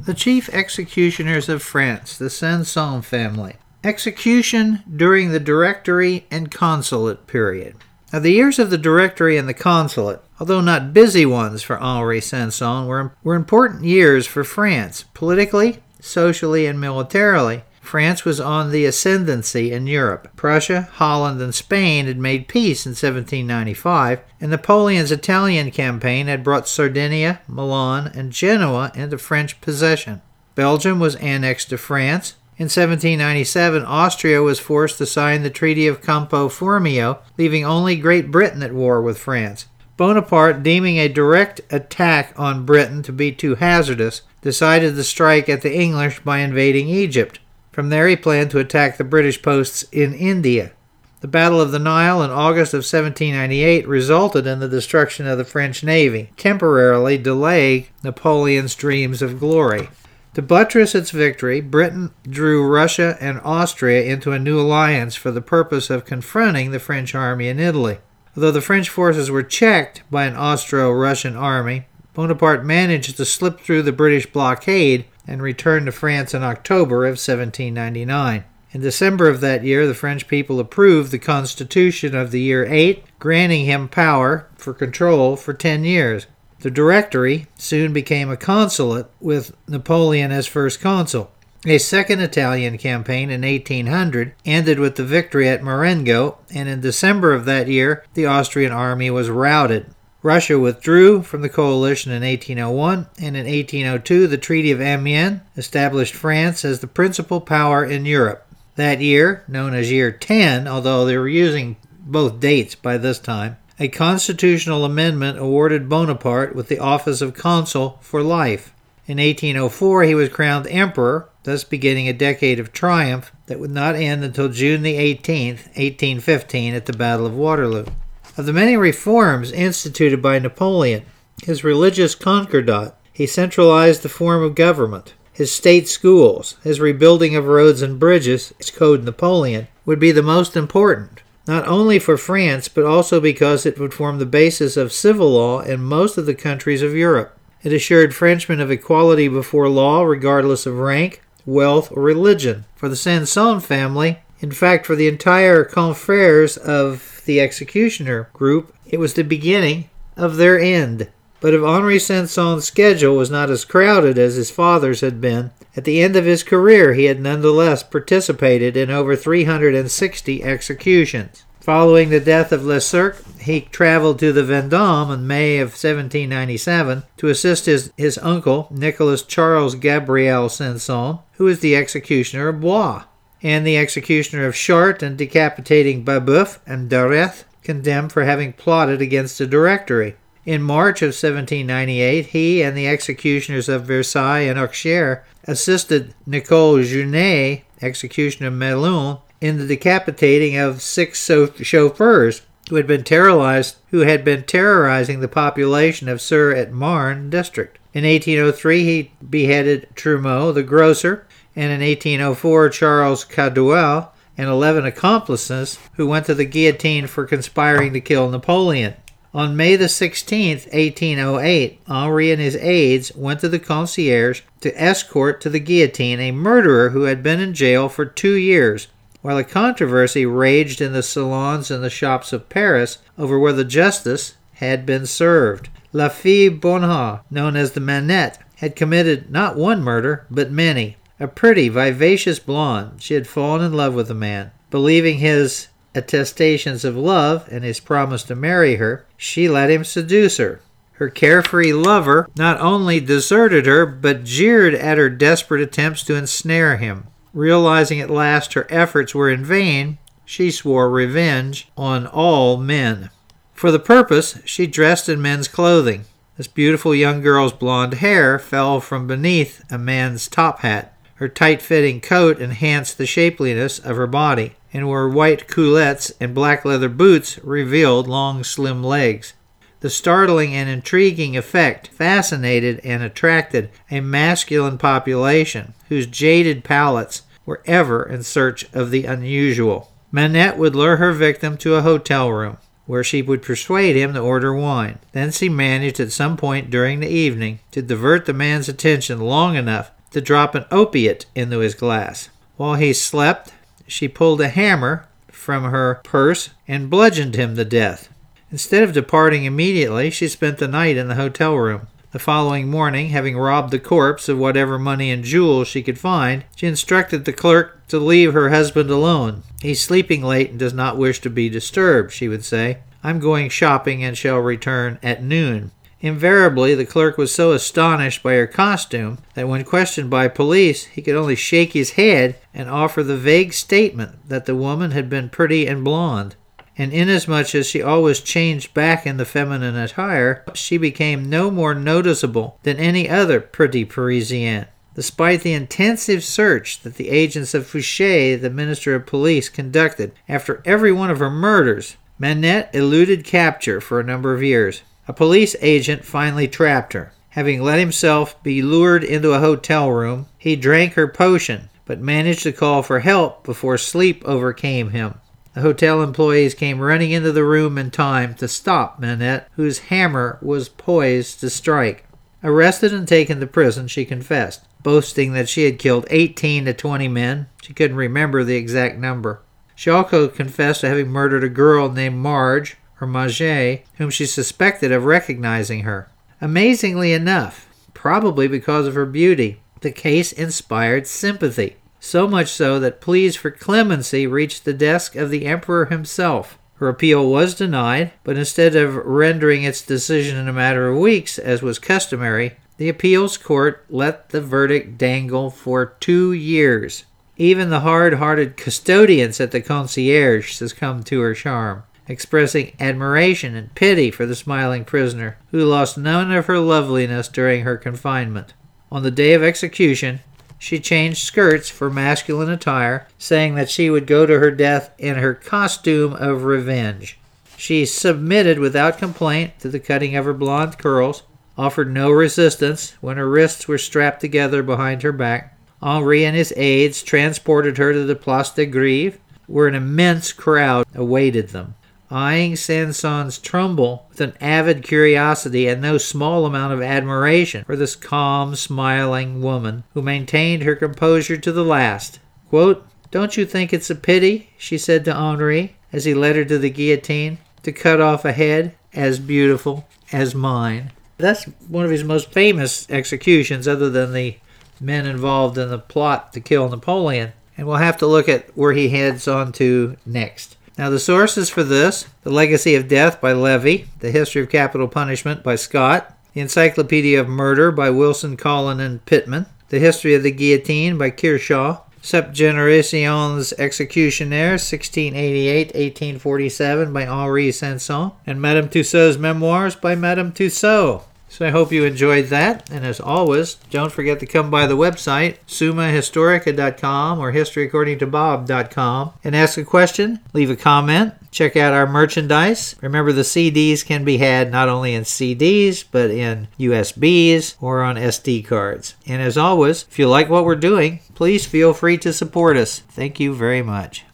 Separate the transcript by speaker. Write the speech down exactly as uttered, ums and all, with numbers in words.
Speaker 1: The chief executioners of France, the Sanson family. Execution during the Directory and Consulate period. Now, the years of the Directory and the Consulate, although not busy ones for Henri Sanson, were, were important years for France. Politically, socially, and militarily, France was on the ascendancy in Europe. Prussia, Holland, and Spain had made peace in seventeen ninety-five, and Napoleon's Italian campaign had brought Sardinia, Milan, and Genoa into French possession. Belgium was annexed to France. In seventeen ninety-seven, Austria was forced to sign the Treaty of Campo Formio, leaving only Great Britain at war with France. Bonaparte, deeming a direct attack on Britain to be too hazardous, decided to strike at the English by invading Egypt. From there he planned to attack the British posts in India. The Battle of the Nile in August of seventeen ninety-eight resulted in the destruction of the French navy, temporarily delaying Napoleon's dreams of glory. To buttress its victory, Britain drew Russia and Austria into a new alliance for the purpose of confronting the French army in Italy. Although the French forces were checked by an Austro-Russian army, Bonaparte managed to slip through the British blockade and returned to France in October of seventeen ninety-nine. In December of that year, the French people approved the Constitution of the year eight, granting him power for control for ten years. The Directory soon became a consulate, with Napoleon as first consul. A second Italian campaign in eighteen hundred ended with the victory at Marengo, and in December of that year, the Austrian army was routed. Russia withdrew from the coalition in eighteen oh one, and in eighteen oh two the Treaty of Amiens established France as the principal power in Europe. That year, known as Year ten, although they were using both dates by this time, a constitutional amendment awarded Bonaparte with the office of consul for life. In eighteen oh four he was crowned emperor, thus beginning a decade of triumph that would not end until June the eighteenth, eighteen fifteen, at the Battle of Waterloo. Of the many reforms instituted by Napoleon, his religious concordat, he centralized the form of government. His state schools, his rebuilding of roads and bridges, his Code Napoleon, would be the most important, not only for France, but also because it would form the basis of civil law in most of the countries of Europe. It assured Frenchmen of equality before law, regardless of rank, wealth, or religion. For the Sanson family, in fact, for the entire confrères of the executioner group, it was the beginning of their end. But if Henri Sanson's schedule was not as crowded as his father's had been, at the end of his career he had nonetheless participated in over three hundred sixty executions. Following the death of Le Cirque, he traveled to the Vendôme in May of seventeen ninety-seven to assist his, his uncle, Nicolas Charles Gabriel Sanson, who was the executioner of Blois, and the executioner of Chartres and decapitating Babeuf and Dareth, condemned for having plotted against the Directory. In March of seventeen ninety-eight, he and the executioners of Versailles and Auxerre assisted Nicole Junet, executioner of Melun, in the decapitating of six chauffeurs who had been terrorized, who had been terrorizing the population of Sur-et-Marne district. In eighteen oh three, he beheaded Trumeau, the grocer, and in eighteen oh four, Charles Caduel and eleven accomplices who went to the guillotine for conspiring to kill Napoleon. On May the sixteenth, eighteen oh eight, Henri and his aides went to the concierge to escort to the guillotine a murderer who had been in jail for two years, while a controversy raged in the salons and the shops of Paris over whether justice had been served. La Fille Bonnat, known as the Manette, had committed not one murder, but many. A pretty, vivacious blonde, she had fallen in love with the man. Believing his attestations of love and his promise to marry her, she let him seduce her. Her carefree lover not only deserted her, but jeered at her desperate attempts to ensnare him. Realizing at last her efforts were in vain, she swore revenge on all men. For the purpose, she dressed in men's clothing. This beautiful young girl's blonde hair fell from beneath a man's top hat. Her tight-fitting coat enhanced the shapeliness of her body, and her white culottes and black leather boots revealed long, slim legs. The startling and intriguing effect fascinated and attracted a masculine population whose jaded palates were ever in search of the unusual. Manette would lure her victim to a hotel room. where she would persuade him to order wine. Then she managed at some point during the evening to divert the man's attention long enough to drop an opiate into his glass. While he slept, she pulled a hammer from her purse and bludgeoned him to death. Instead of departing immediately, she spent the night in the hotel room. The following morning, having robbed the corpse of whatever money and jewels she could find, she instructed the clerk to leave her husband alone. "He's sleeping late and does not wish to be disturbed," she would say. "I'm going shopping and shall return at noon." Invariably, the clerk was so astonished by her costume that when questioned by police, he could only shake his head and offer the vague statement that the woman had been pretty and blonde. And inasmuch as she always changed back into feminine attire, she became no more noticeable than any other pretty Parisienne. Despite the intensive search that the agents of Fouché, the Minister of Police, conducted after every one of her murders, Manette eluded capture for a number of years. A police agent finally trapped her. Having let himself be lured into a hotel room, he drank her potion, but managed to call for help before sleep overcame him. The hotel employees came running into the room in time to stop Manette, whose hammer was poised to strike. Arrested and taken to prison, she confessed, boasting that she had killed eighteen to twenty men. She couldn't remember the exact number. She also confessed to having murdered a girl named Marge, or Marge, whom she suspected of recognizing her. Amazingly enough, probably because of her beauty, the case inspired sympathy. So much so that pleas for clemency reached the desk of the emperor himself. Her appeal was denied, but instead of rendering its decision in a matter of weeks, as was customary, the appeals court let the verdict dangle for two years. Even the hard-hearted custodians at the concierge succumbed to her charm, expressing admiration and pity for the smiling prisoner, who lost none of her loveliness during her confinement. On the day of execution, she changed skirts for masculine attire, saying that she would go to her death in her costume of revenge. She submitted without complaint to the cutting of her blonde curls, offered no resistance when her wrists were strapped together behind her back. Henri and his aides transported her to the Place de Grève, where an immense crowd awaited them. Eyeing Saint-Saëns tremble with an avid curiosity and no small amount of admiration for this calm, smiling woman who maintained her composure to the last. Quote, "Don't you think it's a pity," she said to Henri as he led her to the guillotine, "to cut off a head as beautiful as mine?" That's one of his most famous executions, other than the men involved in the plot to kill Napoleon. And we'll have to look at where he heads on to next. Now, the sources for this: The Legacy of Death by Levy, The History of Capital Punishment by Scott, The Encyclopedia of Murder by Wilson, Collin, and Pittman, The History of the Guillotine by Kershaw, Septgenerations Executionnaires, sixteen eighty-eight to eighteen forty-seven by Henri Saint-Saëns, and Madame Tussaud's Memoirs by Madame Tussaud. So I hope you enjoyed that, and as always, don't forget to come by the website, summa historica dot com or history according to bob dot com, and ask a question, leave a comment, check out our merchandise. Remember, the C Ds can be had not only in C Ds, but in U S Bs or on S D cards. And as always, if you like what we're doing, please feel free to support us. Thank you very much.